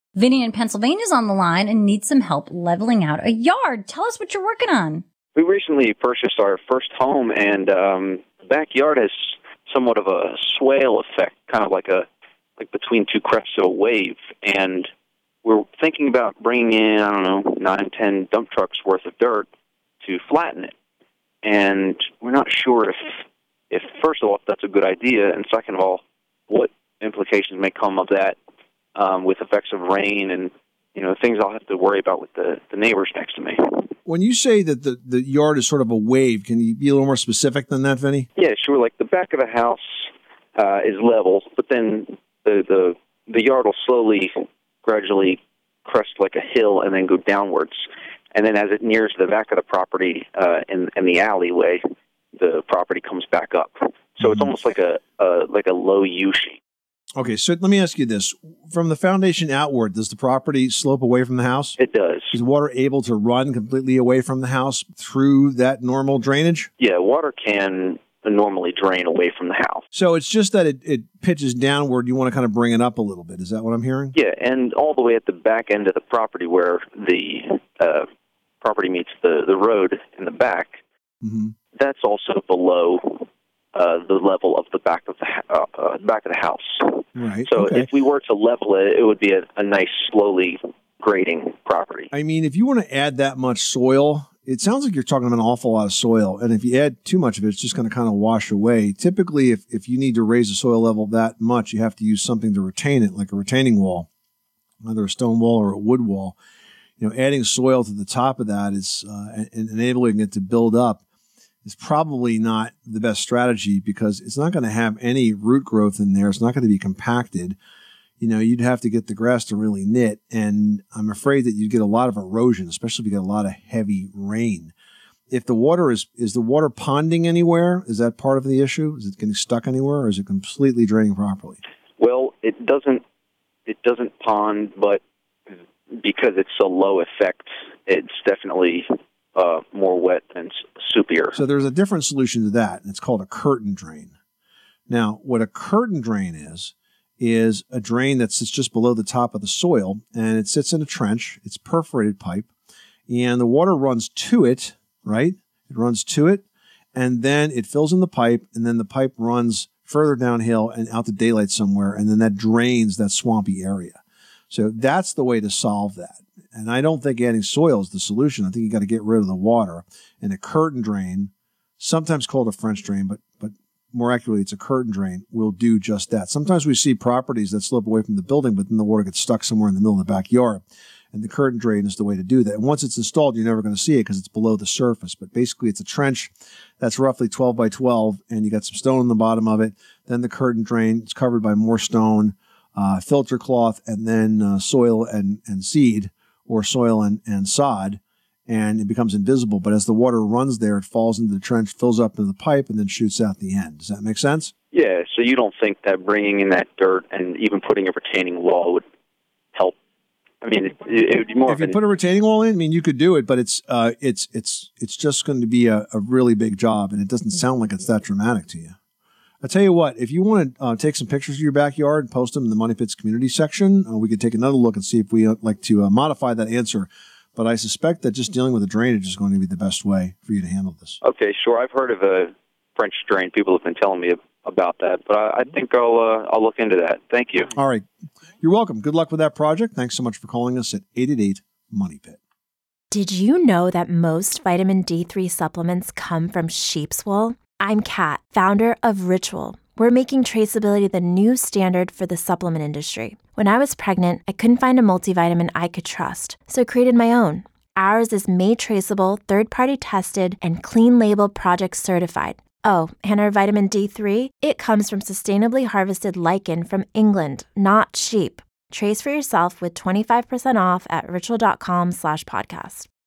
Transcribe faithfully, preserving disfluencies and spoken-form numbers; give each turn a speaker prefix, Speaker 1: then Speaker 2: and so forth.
Speaker 1: Vinny in Pennsylvania is on the line and needs some help leveling out a yard. Tell us what you're working on.
Speaker 2: We recently purchased our first home, and um, the backyard has somewhat of a swale effect, kind of like a like between two crests of a wave. And we're thinking about bringing in, I don't know, nine, ten dump trucks worth of dirt to flatten it. And we're not sure if, if first of all, if that's a good idea, and second of all, what implications may come of that um, with effects of rain and, you know, things I'll have to worry about with the, the neighbors next to me.
Speaker 3: When you say that the, the yard is sort of a wave, can you be a little more specific than that, Vinny?
Speaker 2: Yeah, sure. Like the back of the house uh, is level, but then the, the the yard will slowly, gradually crest like a hill and then go downwards. And then as it nears the back of the property uh, in, in the alleyway, the property comes back up. So mm-hmm. It's almost like a, a like a low U shape.
Speaker 3: Okay, so let me ask you this. From the foundation outward, does the property slope away from the house?
Speaker 2: It does.
Speaker 3: Is water able to run completely away from the house through that normal drainage?
Speaker 2: Yeah, water can normally drain away from the house.
Speaker 3: So it's just that it, it pitches downward. You want to kind of bring it up a little bit. Is that what I'm hearing?
Speaker 2: Yeah, and all the way at the back end of the property where the uh, property meets the, the road in the back, mm-hmm. that's also below Uh, the level of the back of the uh, uh, back of the house.
Speaker 3: Right.
Speaker 2: So
Speaker 3: okay.
Speaker 2: if we were to level it, it would be a, a nice, slowly grading property.
Speaker 3: I mean, if you want to add that much soil, it sounds like you're talking about an awful lot of soil. And if you add too much of it, it's just going to kind of wash away. Typically, if, if you need to raise the soil level that much, you have to use something to retain it, like a retaining wall, either a stone wall or a wood wall. You know, adding soil to the top of that is uh, and enabling it to build up is probably not the best strategy because it's not going to have any root growth in there. It's not going to be compacted. You know, you'd have to get the grass to really knit, and I'm afraid that you'd get a lot of erosion, especially if you get a lot of heavy rain. If the water is, is the water ponding anywhere? Is that part of the issue? Is it getting stuck anywhere, or is it completely draining properly?
Speaker 2: Well, it doesn't, it doesn't pond, but because it's so low effect, it's definitely Uh, more wet and soupier.
Speaker 3: So there's a different solution to that, and it's called a curtain drain. Now, what a curtain drain is, is a drain that sits just below the top of the soil, and it sits in a trench. It's perforated pipe, and the water runs to it, right? It runs to it, and then it fills in the pipe, and then the pipe runs further downhill and out to daylight somewhere, and then that drains that swampy area. So that's the way to solve that. And I don't think adding soil is the solution. I think you got to get rid of the water. And a curtain drain, sometimes called a French drain, but but more accurately, it's a curtain drain, will do just that. Sometimes we see properties that slope away from the building, but then the water gets stuck somewhere in the middle of the backyard. And the curtain drain is the way to do that. And once it's installed, you're never going to see it because it's below the surface. But basically, it's a trench that's roughly twelve by twelve, and you got some stone in the bottom of it. Then the curtain drain is covered by more stone, uh, filter cloth, and then uh, soil and, and seed, or soil and, and sod, and it becomes invisible. But as the water runs there, it falls into the trench, fills up into the pipe, and then shoots out the end. Does that make sense?
Speaker 2: Yeah, so you don't think that bringing in that dirt and even putting a retaining wall would help? I mean, it, it would be more.
Speaker 3: If you put a retaining wall in, I mean, you could do it, but it's uh, it's it's it's just going to be a, a really big job, and it doesn't sound like it's that dramatic to you. I'll tell you what, if you want to uh, take some pictures of your backyard and post them in the Money Pits community section, uh, we could take another look and see if we uh, like to uh, modify that answer. But I suspect that just dealing with the drainage is going to be the best way for you to handle this.
Speaker 2: Okay, sure. I've heard of a French drain. People have been telling me about that, but I, I think I'll uh, I'll look into that. Thank you.
Speaker 3: All right. You're welcome. Good luck with that project. Thanks so much for calling us at eight eight eight, MONEY PIT.
Speaker 4: Did you know that most vitamin D three supplements come from sheep's wool? I'm Kat, founder of Ritual. We're making traceability the new standard for the supplement industry. When I was pregnant, I couldn't find a multivitamin I could trust, so I created my own. Ours is made traceable, third-party tested, and clean label project certified. Oh, and our vitamin D three? It comes from sustainably harvested lichen from England, not sheep. Trace for yourself with twenty-five percent off at ritual.com slash podcast.